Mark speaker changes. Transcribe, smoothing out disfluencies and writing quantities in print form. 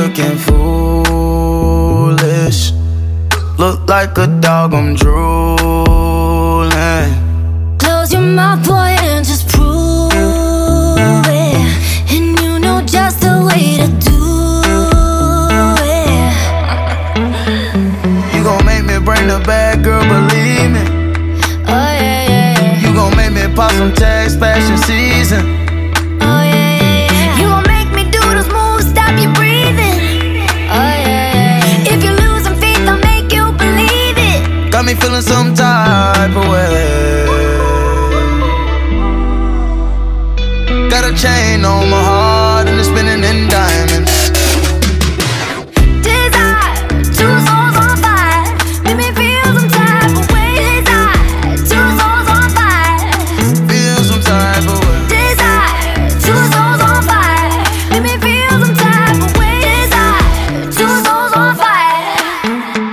Speaker 1: looking foolish. Look like a dog, I'm drooling.
Speaker 2: Close your mouth, boy, and just prove it. And you know just the way to do it.
Speaker 1: You gon' make me bring the bad girl, believe me.
Speaker 2: Oh yeah, yeah, yeah.
Speaker 1: You gon' make me pop some tags, fashion season.
Speaker 2: Oh yeah, yeah, yeah. You gon' make me do those moves, stop you breathing. Oh yeah, yeah, yeah. If you're losing faith, I'll make you believe it.
Speaker 1: Got me feeling some type of way. Got a chain on my heart.